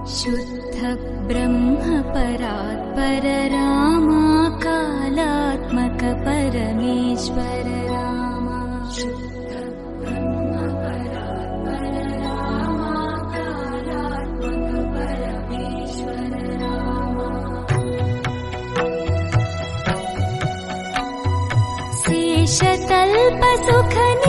शुद्ध ब्रह्म परात्पर रामा कालात्मक परमेश्वर रामा शुद्ध ब्रह्म परात्पर रामा कालात्मक परमेश्वर रामा शेषतल्प सुख